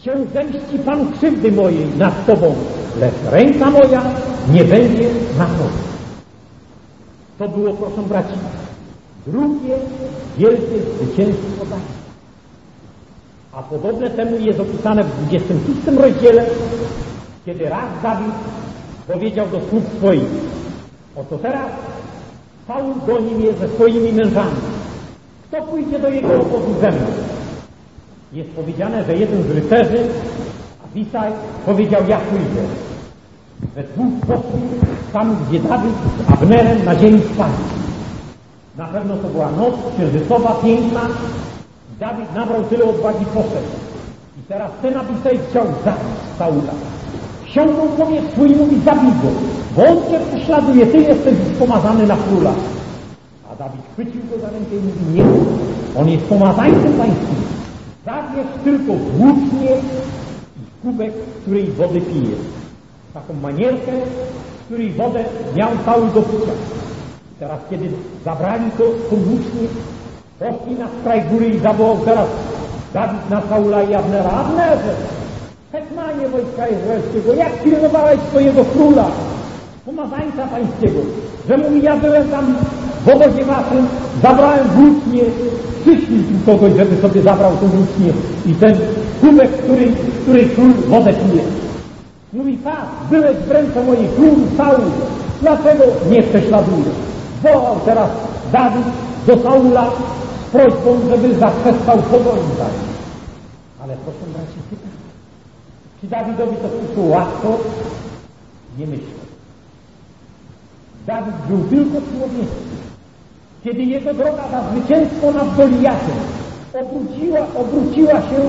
się zemści Pan krzywdy mojej nad Tobą, lecz ręka moja nie będzie na Tobie. To było, proszę braci, drugie wielkie zwycięstwo Dawida. A podobne temu jest opisane w 26 rozdziale, kiedy raz Dawid powiedział do sług swoich: oto teraz Saul goni mnie ze swoimi mężami. Kto pójdzie do jego obozu ze mną? Jest powiedziane, że jeden z rycerzy, Abisaj, powiedział: ja pójdę. We dwóch poszli tam, gdzie Dawid z Abnerem na ziemi spali. Na pewno to była noc księżycowa, piękna. Dawid nabrał tyle odwagi, poszedł. I teraz ten Abisaj chciał zabić Saula. Siągnął powietrz swój i mówi: zabij go, bo on cię prześladuje, ty jesteś pomazany na króla. A Dawid chwycił go za rękę i mówi: nie, on jest pomazańcem pańskim. Zabierz tylko włócznie i kubek, z której wody pije. Taką manierkę, z której wodę miał Saul do picia. Teraz, kiedy zabrali to włócznie, poszli na skraj góry i zawołał teraz Dawid na Saula i Abnera: Abnerze, hetmanie wojska izraelskiego, jak pilnowałeś swojego króla, pomazańca pańskiego, że mówi: ja byłem tam w obozie waszym, zabrałem włócznie, przyślij tu kogoś, żeby sobie zabrał tą włócznie i ten kubek, który król wodę pije. Mówi: tak, byłeś w ręce mojej, król Saul, dlaczego nie prześladujesz? Wołał teraz Dawid do Saula z prośbą, żeby zaprzestał pogoni za nim. Ale proszę braci, pytam, czy Dawidowi to przyszło łatwo? Nie myślę. Dawid był tylko człowiekiem. Kiedy jego droga na zwycięstwo nad Goliatem obróciła się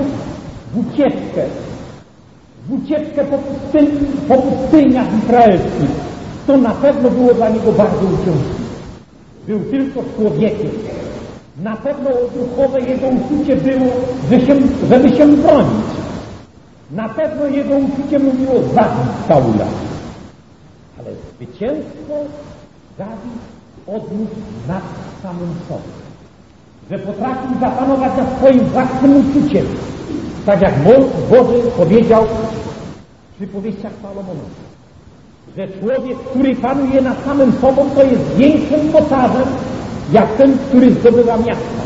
w ucieczkę po pustyniach izraelskich, to na pewno było dla niego bardzo uciążliwe. Był tylko człowiekiem. Na pewno duchowe jego uczucie było, żeby się bronić. Na pewno jego uczucie mówiło: zabić Saula. Ale zwycięstwo Dawid odniósł nad samym sobą. Że potrafił zapanować nad swoim własnym uczuciem. Tak jak Boży powiedział w przypowieściach Salomona, że człowiek, który panuje nad samym sobą, to jest większym mocarzem, jak ten, który zdobywa miasta.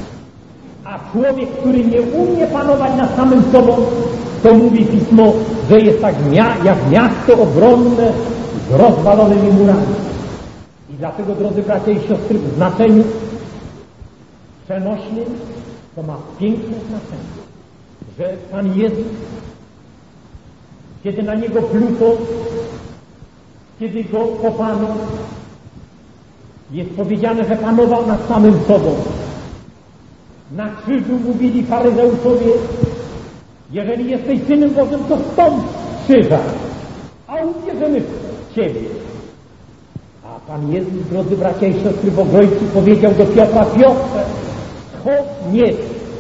A człowiek, który nie umie panować nad samym sobą, to mówi Pismo, że jest tak jak miasto obronne z rozwalonymi murami. I dlatego, drodzy bracia i siostry, w znaczeniu przenośnym to ma piękne znaczenie, że Pan Jezus, kiedy na Niego pluto, kiedy Go kopano, jest powiedziane, że panował nad samym sobą. Na krzyżu mówili faryzeuszowie: jeżeli jesteś Synem Bożym, to stąd z krzyża, a uwierzymy w Ciebie. A Pan Jezus, drodzy bracia i siostry w Ogrojcu, powiedział do Piotra: Piotrze, schodź nie,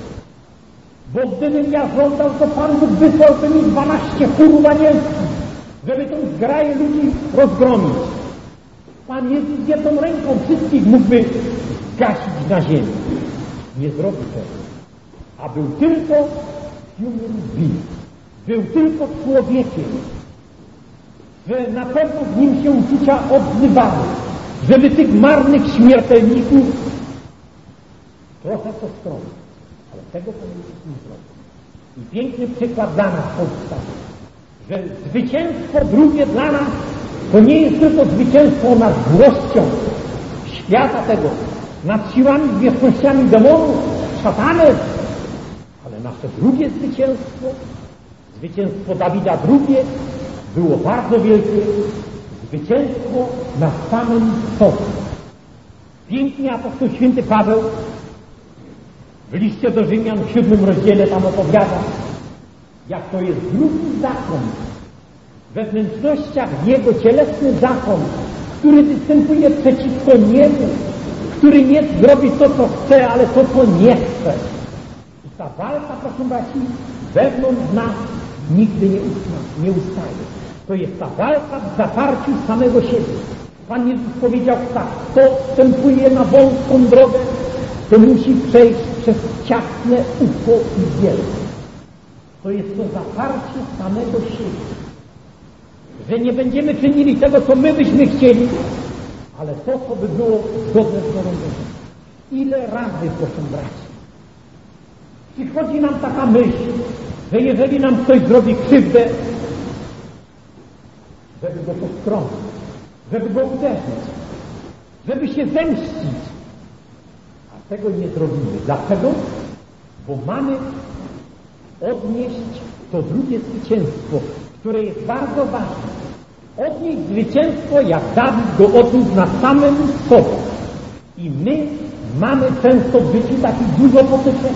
bo gdybym ja żądał, to Pan Bóg wysłałby mi 12 chórów anielskich, żeby tą zgraję ludzi rozgromić. Pan Jezus jedną ręką wszystkich mógłby zgasić na ziemi. Nie zrobił tego. A był tylko human being. Był tylko człowiekiem. Że na pewno w nim się uczucia odzywały. Żeby tych marnych śmiertelników trochę postronić. Ale tego Pan Jezus nie zrobił. I piękny przykład dla nas powstał, że zwycięstwo drugie dla nas to nie jest tylko zwycięstwo nad złością świata tego, nad siłami, zwierzchnościami demonów, szatanem, ale nasze drugie zwycięstwo Dawida drugie, było bardzo wielkie, zwycięstwo nad samym sobą. Pięknie apostoł święty Paweł w liście do Rzymian w 7 rozdziale tam opowiada, jak to jest drugi zakon we wnętrznościach jego, cielesny zakon, który występuje przeciwko niemu, który nie zrobi to, co chce, ale to, co nie chce. I ta walka, proszę braci, wewnątrz nas nigdy nie ustaje. To jest ta walka w zaparciu samego siebie. Pan Jezus powiedział tak: kto wstępuje na wąską drogę, to musi przejść przez ciasne ucho i wielkie. to jest to zaparcie samego siebie. Że nie będziemy czynili tego, co my byśmy chcieli, ale to, co by było zgodne z wolą Bożą. Ile razy, proszę braci, przychodzi nam taka myśl, że jeżeli nam ktoś zrobi krzywdę, żeby go postrącić, żeby go uderzyć, żeby się zemścić. A tego nie zrobimy. Dlaczego? Bo mamy odnieść to drugie zwycięstwo, które jest bardzo ważne. Odnieść zwycięstwo, jak Dawid go odniósł nad samym sobą. I my mamy często w życiu takich dużo potyczek,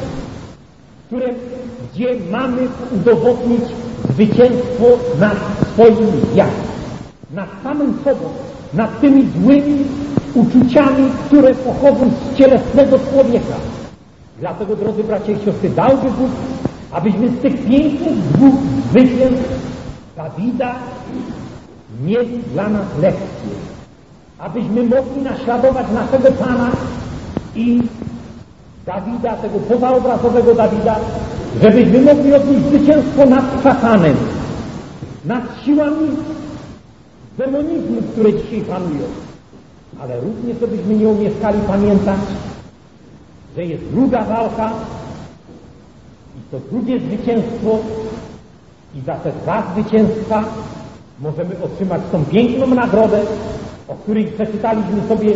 gdzie mamy udowodnić zwycięstwo nad swoim ja, nad samym sobą, nad tymi złymi uczuciami, które pochodzą z cielesnego człowieka. Dlatego, drodzy bracia i siostry, dałby Bóg, abyśmy z tych pięknych dwóch zwycięstw Dawida mieli dla nas lekcje, abyśmy mogli naśladować naszego Pana i Dawida, tego pozaobrazowego Dawida, żebyśmy mogli odnieść zwycięstwo nad szatanem, nad siłami demonizmu, które dzisiaj panują. Ale również, żebyśmy nie umieszkali pamiętać, że jest druga walka i to drugie zwycięstwo i za te dwa zwycięstwa możemy otrzymać tą piękną nagrodę, o której przeczytaliśmy sobie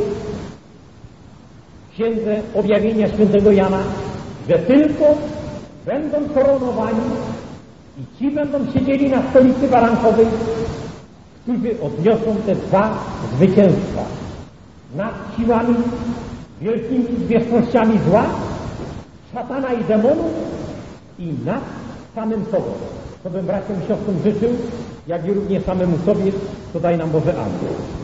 w Księdze Objawienia Świętego Jana, że tylko będą koronowani i ci będą siedzieli na stolicy barankowej, którzy odniosą te dwa zwycięstwa nad siłami, wielkimi zwierzchnościami zła, szatana i demonów i nad samym sobą. Co bym braciom i siostrom życzył, jak i również samemu sobie, to daj nam Boże Amen.